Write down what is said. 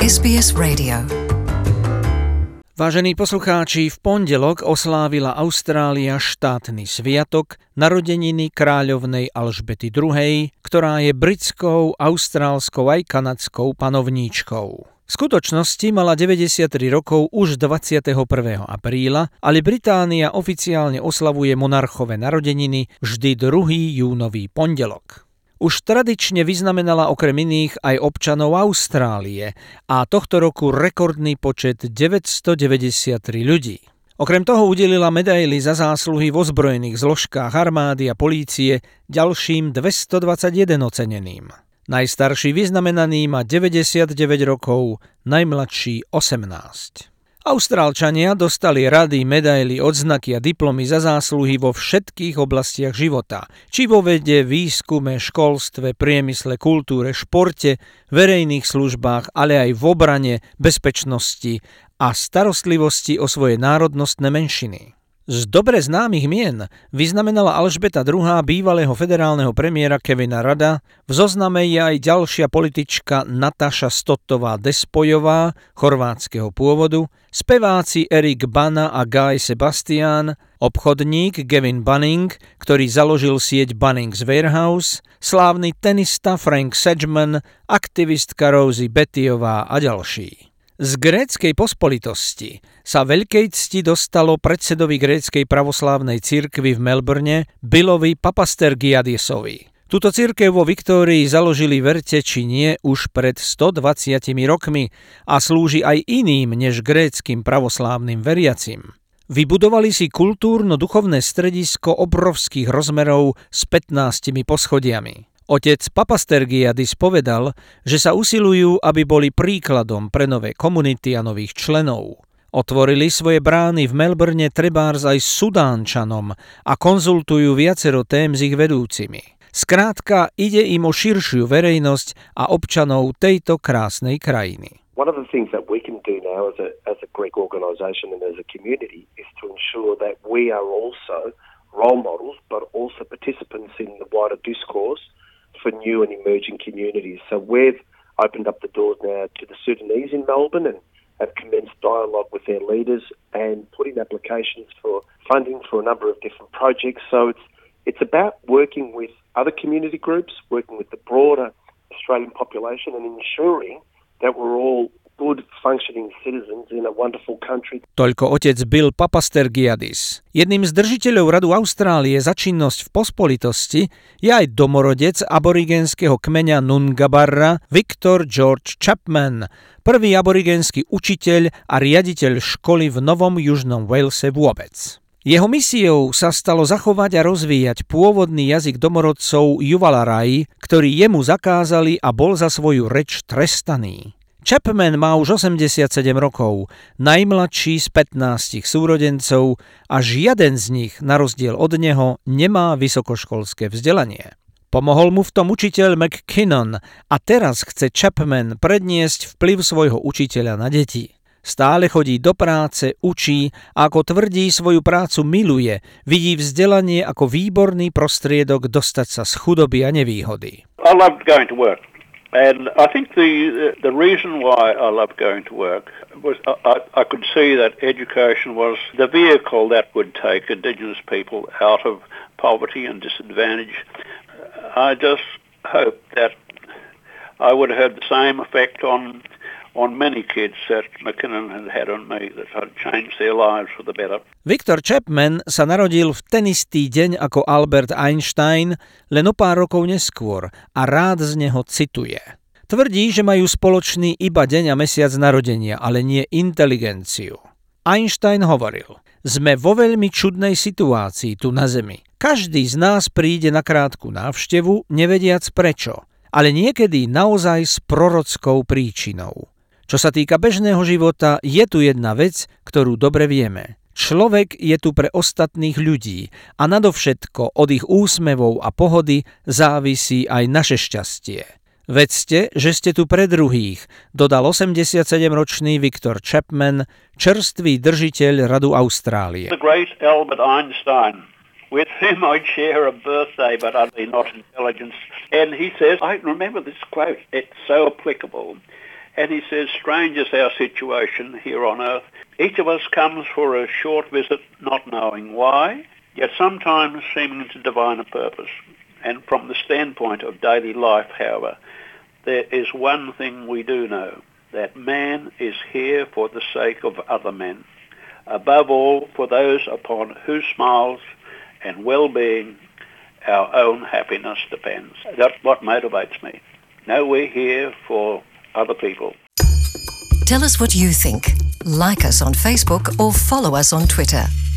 SBS Radio. Vážení poslucháči, v pondelok oslávila Austrália štátny sviatok narodeniny kráľovnej Alžbety II, ktorá je britskou, austrálskou aj kanadskou panovníčkou. V skutočnosti mala 93 rokov už 21. apríla, ale Británia oficiálne oslavuje monarchové narodeniny vždy 2. júnový pondelok. Už tradične vyznamenala okrem iných aj občanov Austrálie a tohto roku rekordný počet 993 ľudí. Okrem toho udelila medaily za zásluhy v ozbrojených zložkách armády a polície ďalším 221 oceneným. Najstarší vyznamenaný má 99 rokov, najmladší 18. Austrálčania dostali rady, medaily, odznaky a diplomy za zásluhy vo všetkých oblastiach života, či vo vede, výskume, školstve, priemysle, kultúre, športe, verejných službách, ale aj v obrane, bezpečnosti a starostlivosti o svoje národnostné menšiny. Z dobre známych mien vyznamenala Alžbeta II. Bývalého federálneho premiéra Kevina Rudda, v zozname je aj ďalšia politička Nataša Stotová Despojová, chorvátskeho pôvodu, speváci Eric Bana a Guy Sebastian, obchodník Gavin Bunning, ktorý založil sieť Bunnings Warehouse, slávny tenista Frank Sedgman, aktivistka Rosie Bettyová a ďalší. Z gréckej pospolitosti sa veľkej cti dostalo predsedovi gréckej pravoslávnej cirkvi v Melbourne Billovi Papastergiadisovi. Túto cirkev vo Viktórii založili, verte či nie, už pred 120 rokmi a slúži aj iným než gréckym pravoslávnym veriacim. Vybudovali si kultúrno-duchovné stredisko obrovských rozmerov s 15 poschodiami. Otec Papastergiadis povedal, že sa usilujú, aby boli príkladom pre nové komunity a nových členov. Otvorili svoje brány v Melbourne trebárs aj Sudánčanom a konzultujú viacero tém s ich vedúcimi. Skrátka, ide im o širšiu verejnosť a občanov tejto krásnej krajiny. One of the things that we can do now as a Greek organisation and as a community is to ensure that we are also role models but also participants in the wider discourse for new and emerging communities. So we've opened up the doors now to the Sudanese in Melbourne and have commenced dialogue with their leaders and put in applications for funding for a number of different projects. So it's about working with other community groups, working with the broader Australian population and ensuring that we're all good functioning citizens in a wonderful country. Toľko otec Bill Papastergiadis. Jedným z držiteľov Radu Austrálie za činnosť v pospolitosti je aj domorodec aborigenského kmeňa Nungabarra Victor George Chapman, prvý aborigenský učiteľ a riaditeľ školy v Novom Južnom Walese vôbec. Jeho misiou sa stalo zachovať a rozvíjať pôvodný jazyk domorodcov Juvalarai, ktorý jemu zakázali a bol za svoju reč trestaný. Chapman má už 87 rokov, najmladší z 15 súrodencov a žiaden z nich, na rozdiel od neho, nemá vysokoškolské vzdelanie. Pomohol mu v tom učiteľ McKinnon a teraz chce Chapman predniesť vplyv svojho učiteľa na deti. Stále chodí do práce, učí a ako tvrdí, svoju prácu miluje, vidí vzdelanie ako výborný prostriedok dostať sa z chudoby a nevýhody. I loved going to work. And I think the reason why I loved going to work was I could see that education was the vehicle that would take Indigenous people out of poverty and disadvantage. I just hope that I would have had the same effect on many kids that McKinnon had on me, that I'd changed their lives for the better. Victor Chapman sa narodil v ten istý deň ako Albert Einstein, len o pár rokov neskôr a rád z neho cituje. Tvrdí, že majú spoločný iba deň a mesiac narodenia, ale nie inteligenciu. Einstein hovoril: sme vo veľmi čudnej situácii tu na Zemi. Každý z nás príde na krátku návštevu, nevediac prečo, ale niekedy naozaj s prorockou príčinou. Čo sa týka bežného života, je tu jedna vec, ktorú dobre vieme. Človek je tu pre ostatných ľudí a nadovšetko od ich úsmevov a pohody závisí aj naše šťastie. Vedzte, že ste tu pre druhých, dodal 87-ročný Victor Chapman, čerstvý držiteľ Radu Austrálie. The great Albert Einstein, with whom I share a birthday but utterly not intelligence. And he says, I remember this quote, it's so applicable. And he says, strange is our situation here on earth. Each of us comes for a short visit, not knowing why, yet sometimes seeming to divine a purpose. And from the standpoint of daily life, however, there is one thing we do know, that man is here for the sake of other men, above all for those upon whose smiles and well-being our own happiness depends. That's what motivates me. No, we're here for other people. Tell us what you think. Like us on Facebook or follow us on Twitter.